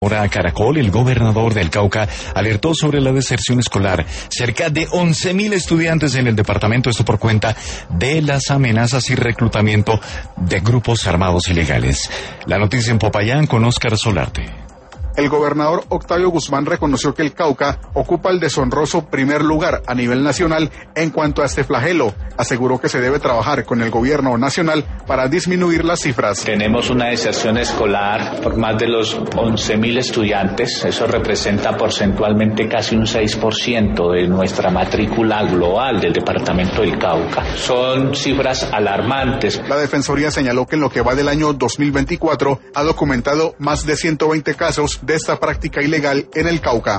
Ahora Caracol, el gobernador del Cauca, alertó sobre la deserción escolar. Cerca de 11.000 estudiantes en el departamento, esto por cuenta de las amenazas y reclutamiento de grupos armados ilegales. La noticia en Popayán con Óscar Solarte. El gobernador Octavio Guzmán reconoció que el Cauca ocupa el deshonroso primer lugar a nivel nacional en cuanto a este flagelo. Aseguró que se debe trabajar con el gobierno nacional para disminuir las cifras. Tenemos una deserción escolar por más de los 11.000 estudiantes. Eso representa porcentualmente casi un 6% de nuestra matrícula global del departamento del Cauca. Son cifras alarmantes. La Defensoría señaló que en lo que va del año 2024 ha documentado más de 120 casos de esta práctica ilegal en el Cauca.